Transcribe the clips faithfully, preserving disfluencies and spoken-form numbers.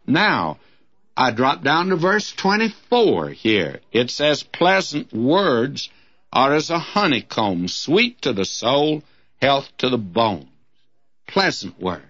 Now, I drop down to verse twenty-four here. It says, pleasant words are as a honeycomb, sweet to the soul, health to the bones. Pleasant words.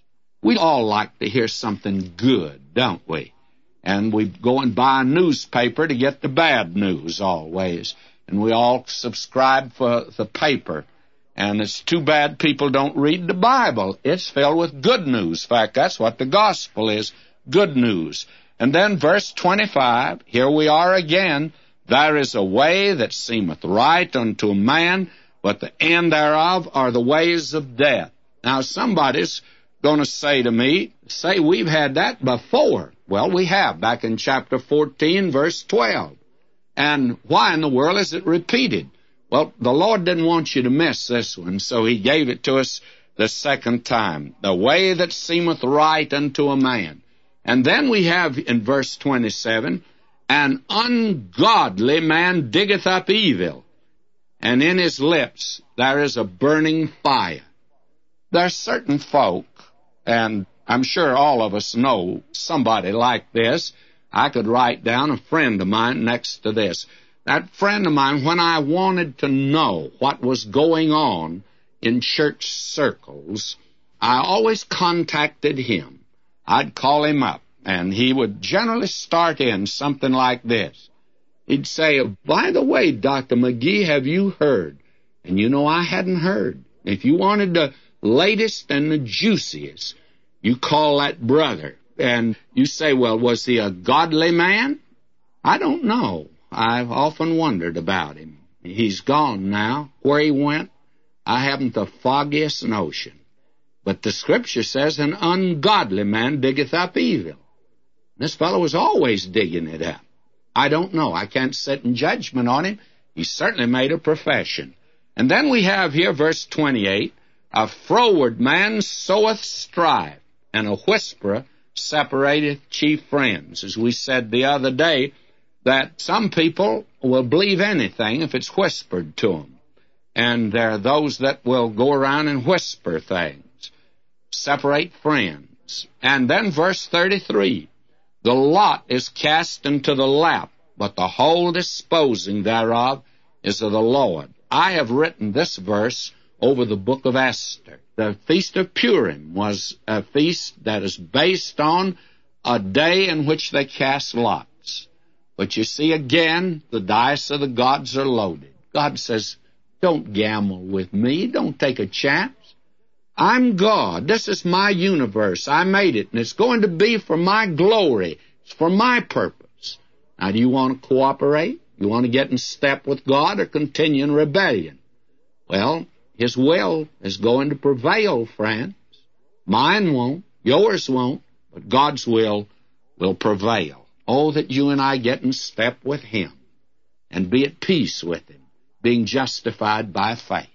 We all like to hear something good, don't we? And we go and buy a newspaper to get the bad news always. And we all subscribe for the paper. And it's too bad people don't read the Bible. It's filled with good news. In fact, that's what the gospel is, good news. And then verse twenty-five, here we are again. There is a way that seemeth right unto a man, but the end thereof are the ways of death. Now, somebody's going to say to me, say, we've had that before. Well, we have, back in chapter fourteen, verse twelve. And why in the world is it repeated? Well, the Lord didn't want you to miss this one, so he gave it to us the second time. The way that seemeth right unto a man. And then we have in verse twenty-seven, an ungodly man diggeth up evil, and in his lips there is a burning fire. There are certain folk, and I'm sure all of us know somebody like this. I could write down a friend of mine next to this. That friend of mine, when I wanted to know what was going on in church circles, I always contacted him. I'd call him up, and he would generally start in something like this. He'd say, by the way, Doctor McGee, have you heard? And you know I hadn't heard. If you wanted the latest and the juiciest, you call that brother. And you say, well, was he a godly man? I don't know. I've often wondered about him. He's gone now. Where he went, I haven't the foggiest notion. But the Scripture says an ungodly man diggeth up evil. This fellow was always digging it up. I don't know. I can't sit in judgment on him. He certainly made a profession. And then we have here verse twenty-eight, a froward man soweth strife, and a whisperer separateth chief friends. As we said the other day, that some people will believe anything if it's whispered to them. And there are those that will go around and whisper things, separate friends. And then verse thirty-three, the lot is cast into the lap, but the whole disposing thereof is of the Lord. I have written this verse over the book of Esther. The Feast of Purim was a feast that is based on a day in which they cast lots. But you see, again, the dice of the gods are loaded. God says, don't gamble with me. Don't take a chance. I'm God. This is my universe. I made it, and it's going to be for my glory. It's for my purpose. Now, do you want to cooperate? You want to get in step with God or continue in rebellion? Well, His will is going to prevail, friends. Mine won't. Yours won't. But God's will will prevail. Oh, that you and I get in step with Him and be at peace with Him, being justified by faith.